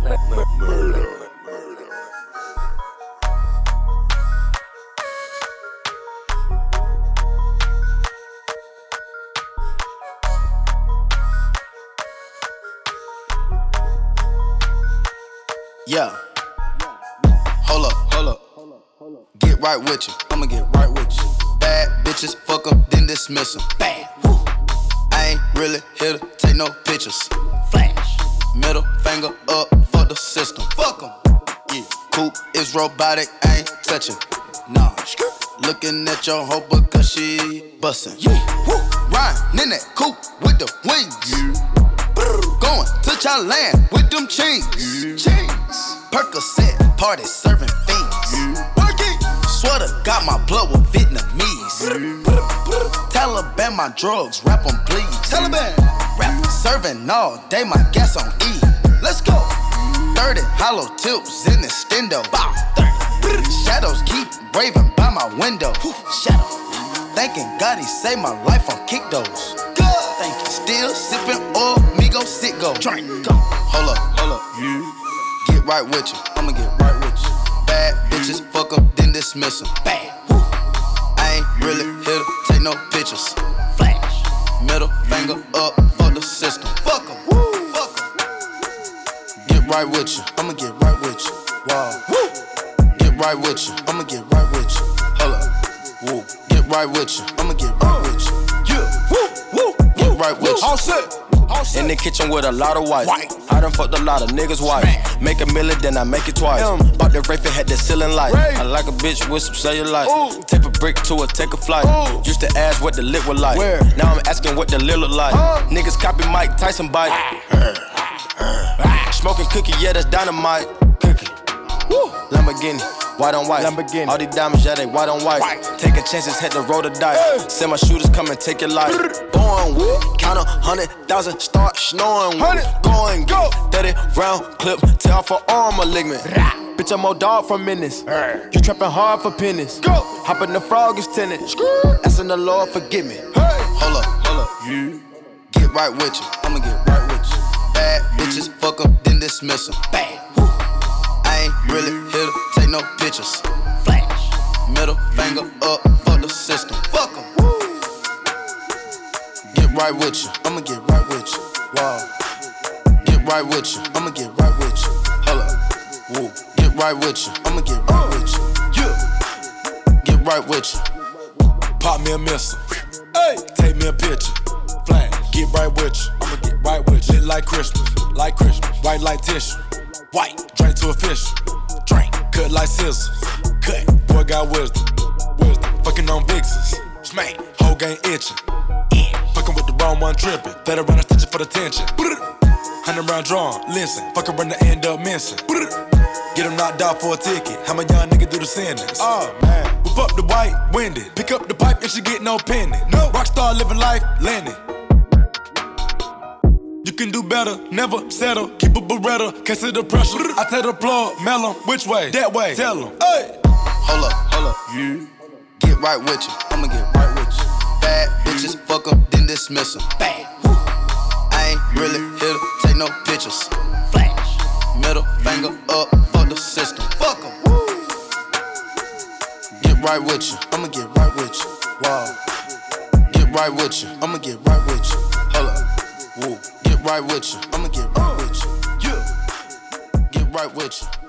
Yeah. Hold up. Get right with you. I'ma get right with you. Bad bitches, fuck 'em, then dismiss 'em. Bad. Woo. I ain't really here to take no pictures. Flash. Middle finger up for the system. Fuck 'em. Yeah. Coupe is robotic, I ain't touching. Nah. Looking at your hoe because she bustin'. Yeah. Woo. Riding in that coupe with the wings. Yeah. Going to Thailand with them chains. Yeah. Percocet, party serving fiends. Working. Sweater got my blood with Vietnamese. Taliban my drugs, rap 'em please. Taliban. Rap serving all day, my gas on E. Let's go. 30 hollow tips in the stendo. Shadows keep raving by my window. Shadow. Thanking God he saved my life on kick those. Thank you. Still sipping oil, me go sit go. Drink. Go. Hold up. Yeah. Get right with you. I'ma get right with you. Bad bitches, fuck 'em, then dismiss 'em. Bad. Woo. I ain't really here to take no pictures. Flash. Middle finger up for the system. Fuck 'em. Woo. Fuck 'em. Get right with you. I'ma get right with you. Wow. Woo. Get right with you. I'ma get right with you. Hold up. Woo. Get right with you. I'ma get right with you. Yeah. Woo. Get right with you. All set. In the kitchen with a lot of white. I done fucked a lot of niggas' wife. Make a million, then I make it twice. Bought the Wraith and had the ceiling light. I like a bitch with some cellulite. Tip a brick to her, take a flight. Used to ask what the lit was like. Now I'm asking what the lil look like. Niggas copy Mike Tyson bite. Smoking cookie, yeah, that's dynamite. Cookie. Lamborghini. White on white. Lamborghini. All these diamonds, yeah, they white on white. Taking chances, had to roll the dice. Send my shooters come and take your life. Born with, count 100,000, start snoring with. Going, go. 30 round clip, tell for arm malignant. Bitch, I'm more dog for minutes. You trapping hard for pennies. Go. Hop in the frog is tenant. Asking the Lord, forgive me. Hold up. Yeah. Get right with you. I'ma get right with you. Bad bitches, fuck 'em, then dismiss 'em. Bad. Woo. I ain't really here to take no pictures. Flash. Middle finger up for the system. Fuck 'em. Woo. Get right with you. I'ma get right with you. Wow. Get right with you. I'ma get right with you. Hold up. Woo. Get right with you. I'ma get right with you. Yeah. Get right with you. Pop me a missile. Hey. Take me a picture. Flash. Get right with you. I'ma get right with you. Lit like Christmas. White like tissue. White. Drink to a fish. Drink. Cut like scissors. Cut. Boy got wisdom. Fucking on vixens. Smack. Whole game itching. Fucking with the wrong one tripping. Let her run a stitching for the tension. 100 round drawn. Listen. Fuck around to end up missing. Get him knocked out for a ticket. How my young nigga do the sentence? Oh man. Whip up the white, winded. Pick up the pipe and she get no penny. No. Rockstar living life, landing. You can do better, never settle. Keep a Beretta, can't see the pressure. I tell the plug, mellow, which way? That way, tell him. Hey. Hold up. Yeah. Get right with you. I'ma get right with you. Bad bitches, fuck 'em, then dismiss 'em. Bad. Woo. I ain't really here to take no pictures. Flash. Middle finger up for the system. Fuck 'em. Woo. Get right with you. I'ma get right with you. Wow. Get right with you. I'ma get right with you. Hold up. Woo. Get right with you. I'ma get right with you. Yeah. Get right with you.